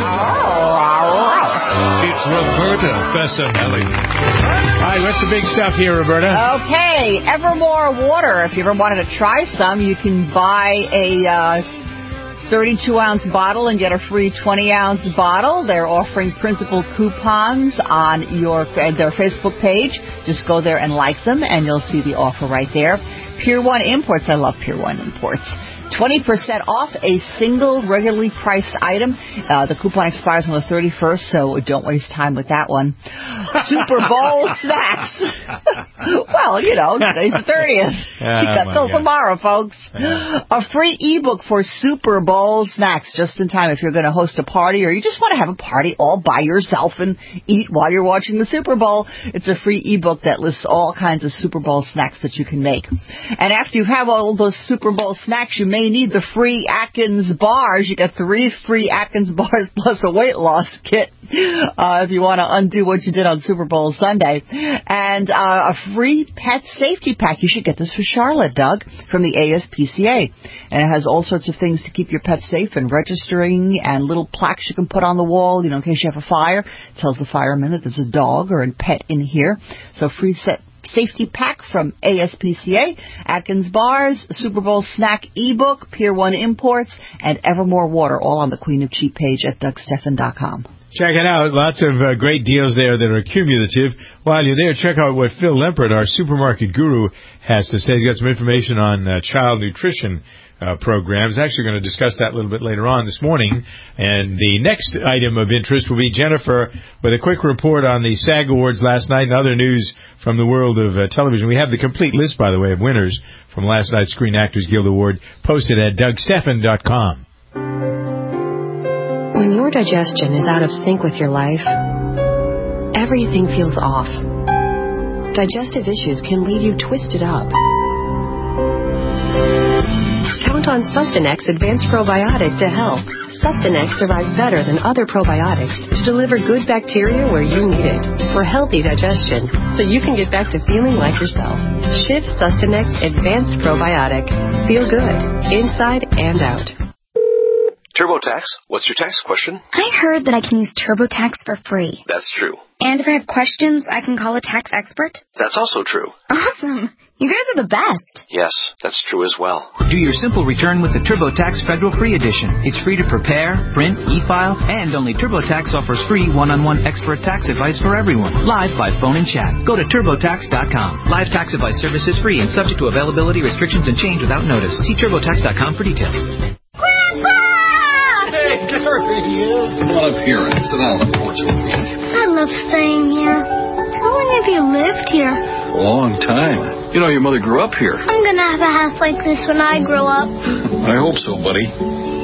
talk. It's Roberta Fessinelli. All right, what's the big stuff here, Roberta? Okay, Evermore Water. If you ever wanted to try some, you can buy a uh, thirty-two ounce bottle and get a free twenty ounce bottle. They're offering principal coupons on your their Facebook page. Just go there and like them, and you'll see the offer right there. Pier one Imports. I love Pier one Imports. twenty percent off a single regularly priced item. Uh, the coupon expires on the thirty-first, so don't waste time with that one. Super Bowl snacks. Well, you know, today's the thirtieth. Oh, you got till tomorrow, folks. Yeah. A free ebook for Super Bowl snacks just in time if you're going to host a party or you just want to have a party all by yourself and eat while you're watching the Super Bowl. It's a free ebook that lists all kinds of Super Bowl snacks that you can make. And after you have all those Super Bowl snacks, you may need the free Atkins bars. You get three free Atkins bars plus a weight loss kit uh, if you want to undo what you did on Super Bowl Sunday. And uh, a free pet safety pack. You should get this for Charlotte, Doug, from the A S P C A. And it has all sorts of things to keep your pet safe and registering and little plaques you can put on the wall, you know, in case you have a fire. It tells the firemen that there's a dog or a pet in here. So free set. Safety pack from A S P C A, Atkins bars, Super Bowl snack ebook, Pier one Imports, and Evermore Water, all on the Queen of Cheap page at Doug Stephan dot com. Check it out. Lots of uh, great deals there that are cumulative. While you're there, check out what Phil Lempert, our supermarket guru, has to say. He's got some information on uh, child nutrition Uh, programs. Actually going to discuss that a little bit later on this morning. And the next item of interest will be Jennifer with a quick report on the SAG Awards last night and other news from the world of uh, television. We have the complete list, by the way, of winners from last night's Screen Actors Guild Award posted at Doug Stephan dot com. When your digestion is out of sync with your life, everything feels off. Digestive issues can leave you twisted up. Count on Sustanex Advanced Probiotic to help. Sustanex survives better than other probiotics to deliver good bacteria where you need it for healthy digestion, so you can get back to feeling like yourself. Shift Sustanex Advanced Probiotic. Feel good, inside and out. TurboTax, what's your tax question? I heard that I can use TurboTax for free. That's true. And if I have questions, I can call a tax expert? That's also true. Awesome. You guys are the best. Yes, that's true as well. Do your simple return with the TurboTax Federal Free Edition. It's free to prepare, print, e-file, and only TurboTax offers free one-on-one expert tax advice for everyone, live by phone and chat. Go to TurboTax dot com. Live tax advice service is free and subject to availability, restrictions, and change without notice. See TurboTax dot com for details. Hey, there he is. Come on up here and sit on the porch with me. I love staying here. How long have you lived here? A long time. You know, your mother grew up here. I'm going to have a house like this when I grow up. I hope so, buddy.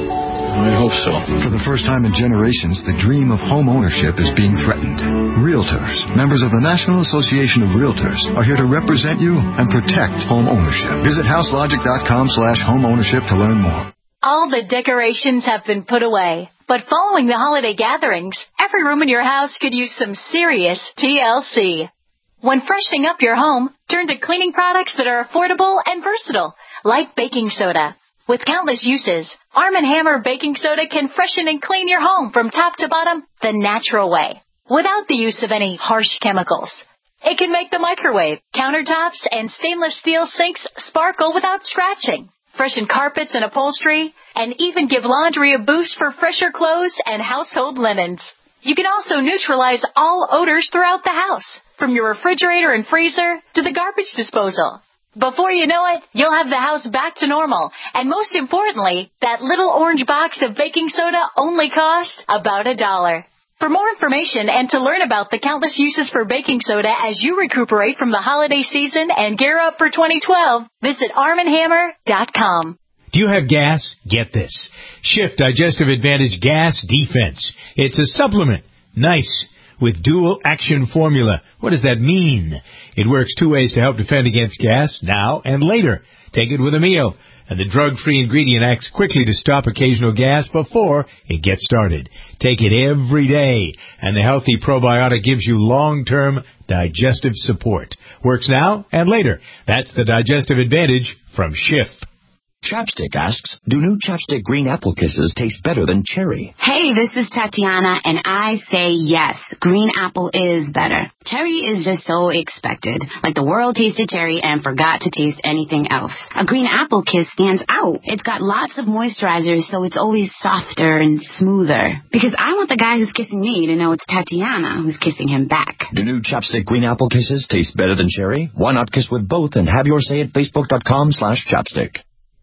I hope so. For the first time in generations, the dream of home ownership is being threatened. Realtors, members of the National Association of Realtors, are here to represent you and protect home ownership. Visit houselogic.com slash home ownership to learn more. All the decorations have been put away, but following the holiday gatherings, every room in your house could use some serious T L C. When freshening up your home, turn to cleaning products that are affordable and versatile, like baking soda. With countless uses, Arm and Hammer Baking Soda can freshen and clean your home from top to bottom the natural way, without the use of any harsh chemicals. It can make the microwave, countertops, and stainless steel sinks sparkle without scratching, freshen carpets and upholstery, and even give laundry a boost for fresher clothes and household linens. You can also neutralize all odors throughout the house, from your refrigerator and freezer to the garbage disposal. Before you know it, you'll have the house back to normal. And most importantly, that little orange box of baking soda only costs about a dollar. For more information and to learn about the countless uses for baking soda as you recuperate from the holiday season and gear up for twenty twelve, visit arm and hammer dot com. Do you have gas? Get this. Shift Digestive Advantage Gas Defense. It's a supplement. Nice. With dual action formula. What does that mean? It works two ways to help defend against gas, now and later. Take it with a meal. And the drug-free ingredient acts quickly to stop occasional gas before it gets started. Take it every day. And the healthy probiotic gives you long-term digestive support. Works now and later. That's the Digestive Advantage from Schiff. Chapstick asks, do new Chapstick Green Apple Kisses taste better than cherry? Hey, this is Tatiana, and I say yes. Green apple is better. Cherry is just so expected. Like the world tasted cherry and forgot to taste anything else. A green apple kiss stands out. It's got lots of moisturizers, so it's always softer and smoother. Because I want the guy who's kissing me to know it's Tatiana who's kissing him back. Do new Chapstick Green Apple Kisses taste better than cherry? Why not kiss with both and have your say at facebook.com slash chapstick.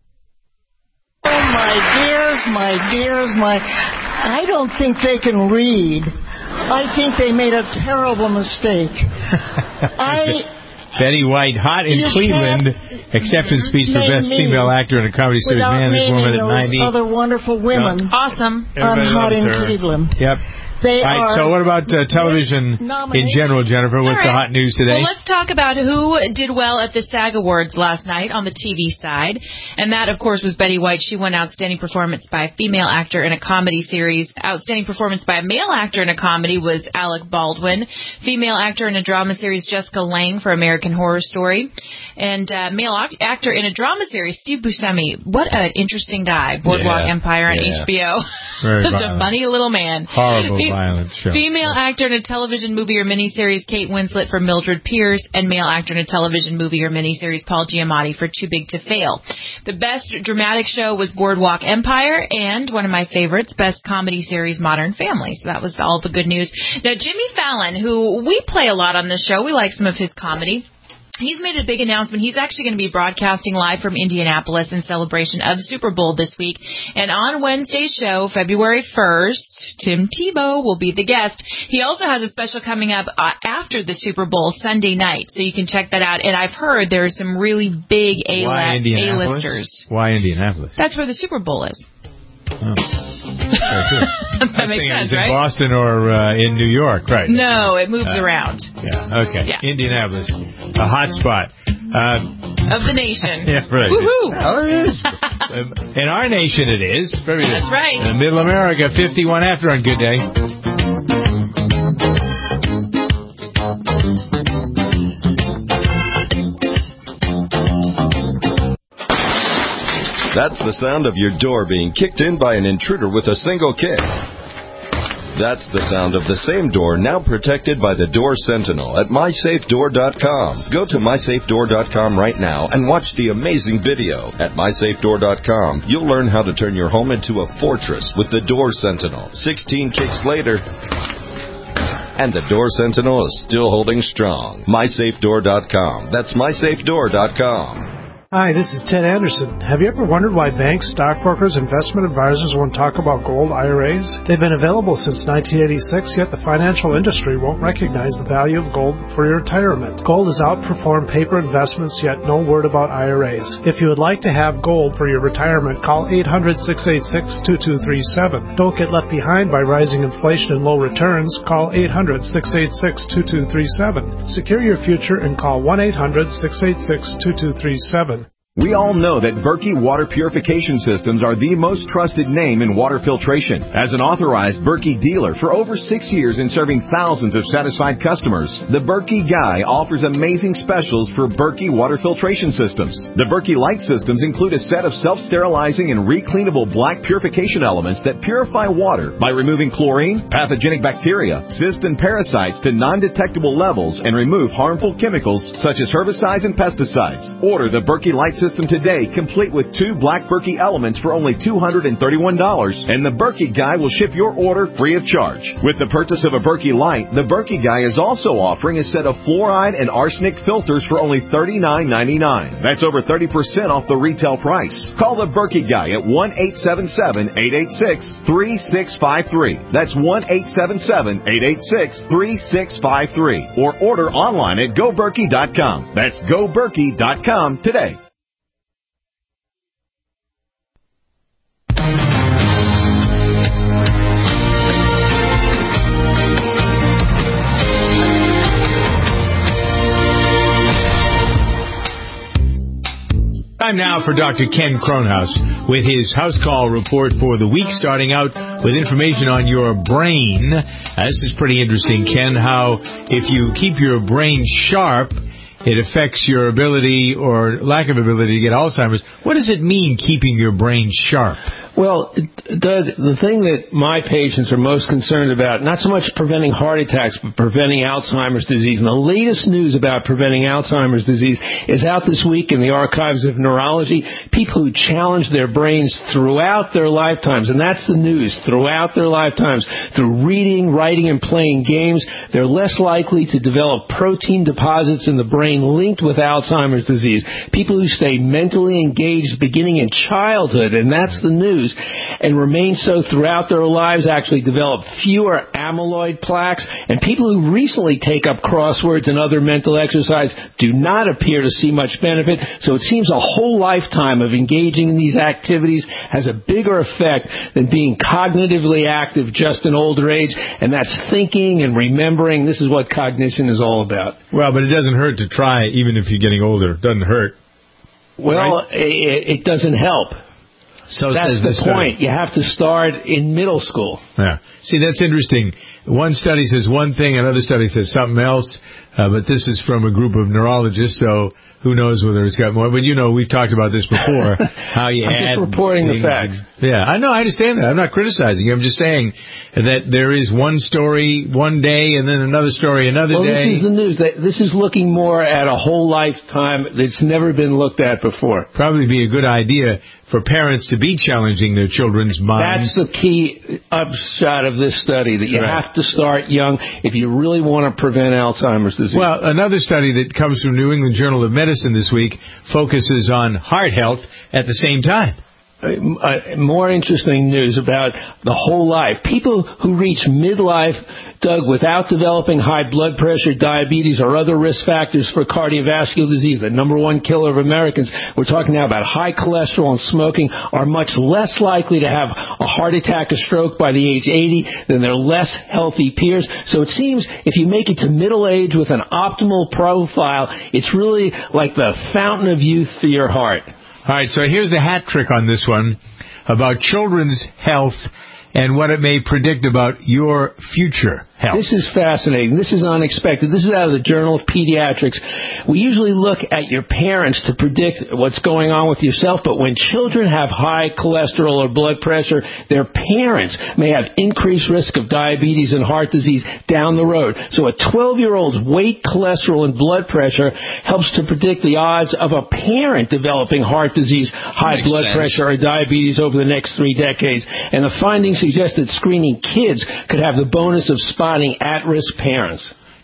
Oh, my dears, my dears, my... I don't think they can read. I think they made a terrible mistake. I... Betty White, hot in You Cleveland. can't Acceptance speech for name Best me Female Actor in a Comedy Series. without Man, this naming woman at those ninety. other wonderful women. No. Awesome. On Everybody Hot loves in her. Cleveland. Yep. They All right, are so what about uh, television in general, Jennifer? What's All the right. hot news today? Well, let's talk about who did well at the SAG Awards last night on the T V side. And that, of course, was Betty White. She won Outstanding Performance by a Female Actor in a Comedy Series. Outstanding Performance by a Male Actor in a Comedy was Alec Baldwin. Female Actor in a Drama Series, Jessica Lange for American Horror Story. And uh, Male ac- Actor in a Drama Series, Steve Buscemi. What an interesting guy. Boardwalk Yeah, Empire on yeah. H B O. Very Just violent. a funny little man. Horrible, Fe- violent show. Female actor in a television movie or miniseries, Kate Winslet for Mildred Pierce, and male actor in a television movie or miniseries, Paul Giamatti for Too Big to Fail. The best dramatic show was Boardwalk Empire, and one of my favorites, best comedy series, Modern Family. So that was all the good news. Now, Jimmy Fallon, who we play a lot on this show, we like some of his comedy. He's made a big announcement. He's actually going to be broadcasting live from Indianapolis in celebration of Super Bowl this week. And on Wednesday's show, February first, Tim Tebow will be the guest. He also has a special coming up uh, after the Super Bowl Sunday night, so you can check that out. And I've heard there are some really big A- Why Indianapolis? A-listers. Why Indianapolis? That's where the Super Bowl is. Oh. That I was makes thinking it was sense, right? in Boston or uh, in New York, right? No, it moves Uh, around. Yeah, okay. Yeah. Indianapolis, a hot spot. Uh, Of the nation. yeah, right. Woohoo! Oh, it is. Um, in our nation, it is. Very good. That's right. In Middle America, fifty-one after on Good Day. That's the sound of your door being kicked in by an intruder with a single kick. That's the sound of the same door now protected by the Door Sentinel at my safe door dot com. Go to my safe door dot com right now and watch the amazing video. At my safe door dot com, you'll learn how to turn your home into a fortress with the Door Sentinel. sixteen kicks later, and the Door Sentinel is still holding strong. my safe door dot com. That's my safe door dot com. Hi, this is Ted Anderson. Have you ever wondered why banks, stockbrokers, investment advisors won't talk about gold I R As? They've been available since nineteen eighty-six, yet the financial industry won't recognize the value of gold for your retirement. Gold has outperformed paper investments, yet no word about I R As. If you would like to have gold for your retirement, call eight hundred, six eight six, two two three seven. Don't get left behind by rising inflation and low returns. Call eight hundred, six eight six, two two three seven. Secure your future and call one eight hundred, six eight six, two two three seven. We all know that Berkey Water Purification Systems are the most trusted name in water filtration. As an authorized Berkey dealer for over six years and serving thousands of satisfied customers, the Berkey Guy offers amazing specials for Berkey Water Filtration Systems. The Berkey Light Systems include a set of self-sterilizing and recleanable black purification elements that purify water by removing chlorine, pathogenic bacteria, cysts, and parasites to non-detectable levels and remove harmful chemicals such as herbicides and pesticides. Order the Berkey Light System today, complete with two black Berkey elements for only two hundred thirty-one dollars, and the Berkey Guy will ship your order free of charge. With the purchase of a Berkey Light, the Berkey Guy is also offering a set of fluoride and arsenic filters for only thirty-nine ninety-nine. That's over thirty percent off the retail price. Call the Berkey Guy at one eight seven seven, eight eight six, three six five three. That's one eight seven seven, eight eight six, three six five three. Or order online at go berkey dot com. That's go berkey dot com today. Time now for Doctor Ken Kronhaus with his house call report for the week, starting out with information on your brain. Uh, this is pretty interesting, Ken, how if you keep your brain sharp, it affects your ability or lack of ability to get Alzheimer's. What does it mean, keeping your brain sharp? Well, Doug, the thing that my patients are most concerned about, not so much preventing heart attacks, but preventing Alzheimer's disease. And the latest news about preventing Alzheimer's disease is out this week in the Archives of Neurology. People who challenge their brains throughout their lifetimes, and that's the news, throughout their lifetimes, through reading, writing, and playing games, they're less likely to develop protein deposits in the brain linked with Alzheimer's disease. People who stay mentally engaged beginning in childhood, and that's the news, and remain so throughout their lives actually develop fewer amyloid plaques. And people who recently take up crosswords and other mental exercise do not appear to see much benefit. So it seems a whole lifetime of engaging in these activities has a bigger effect than being cognitively active just in older age. And that's thinking and remembering. This is what cognition is all about. Well, but it doesn't hurt to try, even if you're getting older. It doesn't hurt. Well, right? it, it doesn't help. So that's says the, the point. You have to start in middle school. Yeah. See, that's interesting. One study says one thing, another study says something else. Uh, but this is from a group of neurologists, so who knows whether it's got more. But, you know, we've talked about this before, how you I'm add... just reporting the facts. Yeah, I know, I understand that. I'm not criticizing you. I'm just saying that there is one story one day and then another story another well, day. Well, this is the news. This is looking more at a whole lifetime that's never been looked at before. Probably be a good idea for parents to be challenging their children's minds. That's the key upshot of this study, that you right. have to start young if you really want to prevent Alzheimer's disease. Well, another study that comes from New England Journal of Medicine this week focuses on heart health at the same time. Uh, more interesting news about the whole life. People who reach midlife, Doug, without developing high blood pressure, diabetes, or other risk factors for cardiovascular disease, the number one killer of Americans, we're talking now about high cholesterol and smoking, are much less likely to have a heart attack or stroke by the age eighty than their less healthy peers. So it seems if you make it to middle age with an optimal profile, it's really like the fountain of youth for your heart. All right, so here's the hat trick on this one about children's health and what it may predict about your future health. This is fascinating. This is unexpected. This is out of the Journal of Pediatrics. We usually look at your parents to predict what's going on with yourself, but when children have high cholesterol or blood pressure, their parents may have increased risk of diabetes and heart disease down the road. So a twelve-year-old's weight, cholesterol, and blood pressure helps to predict the odds of a parent developing heart disease, high Makes blood sense. pressure, or diabetes over the next three decades. And the findings suggest that screening kids could have the bonus of spotting at-risk parents.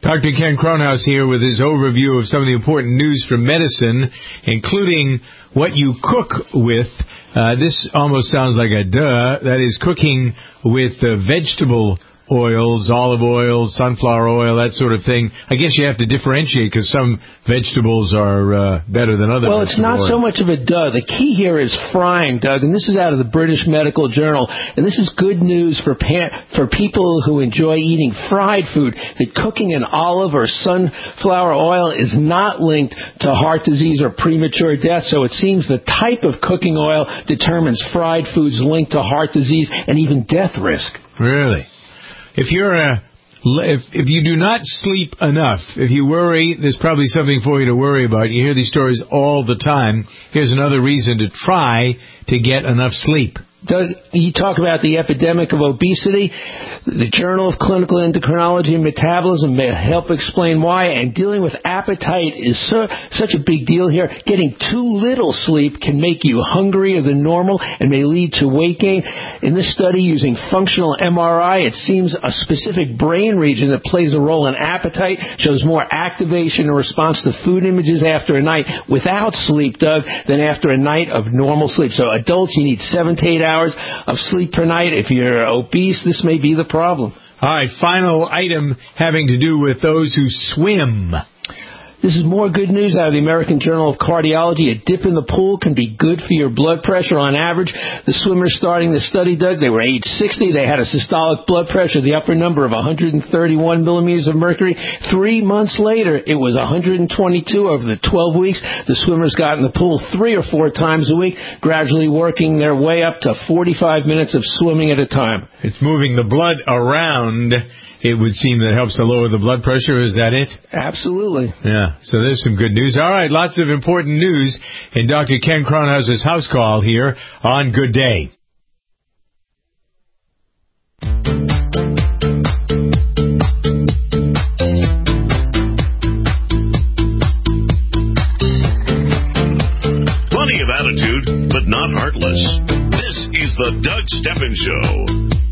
Doctor Ken Kronhaus here with his overview of some of the important news from medicine, including what you cook with. Uh, this almost sounds like a duh. That is cooking with uh, vegetable oils, olive oil, sunflower oil, that sort of thing. I guess you have to differentiate because some vegetables are uh, better than other Well, it's not oils. so much of a duh. The key here is frying, Doug, and this is out of the British Medical Journal. And this is good news for pa- for people who enjoy eating fried food, that cooking in olive or sunflower oil is not linked to heart disease or premature death. So it seems the type of cooking oil determines fried foods linked to heart disease and even death risk. Really? If you're a, if, if you do not sleep enough, if you worry, there's probably something for you to worry about. You hear these stories all the time. Here's another reason to try to get enough sleep. Doug, you talk about the epidemic of obesity. The Journal of Clinical Endocrinology and Metabolism may help explain why, and dealing with appetite is so, such a big deal here. Getting too little sleep can make you hungrier than normal and may lead to weight gain. In this study using functional M R I, it seems a specific brain region that plays a role in appetite shows more activation in response to food images after a night without sleep, Doug, than after a night of normal sleep. So adults, you need seven to eight hours of sleep per night. If you're obese, this may be the problem. All right, final item having to do with those who swim. This is more good news out of the American Journal of Cardiology. A dip in the pool can be good for your blood pressure on average. The swimmers starting the study, Doug, they were age sixty. They had a systolic blood pressure, the upper number of one hundred thirty-one millimeters of mercury. Three months later, it was one hundred twenty-two over the twelve weeks. The swimmers got in the pool three or four times a week, gradually working their way up to forty-five minutes of swimming at a time. It's moving the blood around. It would seem that helps to lower the blood pressure. Is that it? Absolutely. Yeah, so there's some good news. All right, lots of important news in Doctor Ken Kronhaus's house call here on Good Day. Plenty of attitude, but not heartless. This is the Doug Steffen Show.